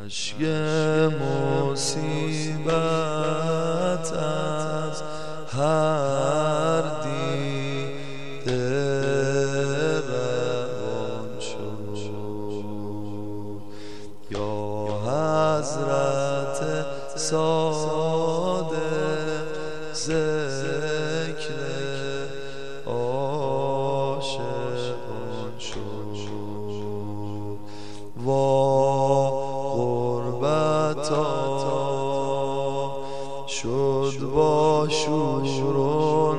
اشک مصیبت از هر دیده روان شد یا حضرت صادق ذکر عاشقان شد شد با شور و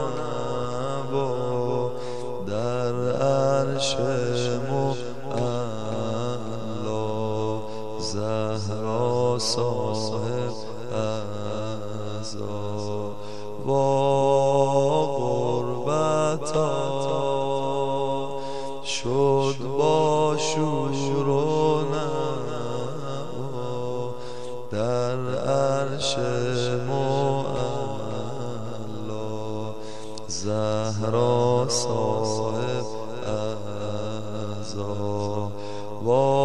نوا در عرش معلا زهرا صاحب عزا غربتا شد با شور و نوا در عرش معلا زهرا صاحب عزا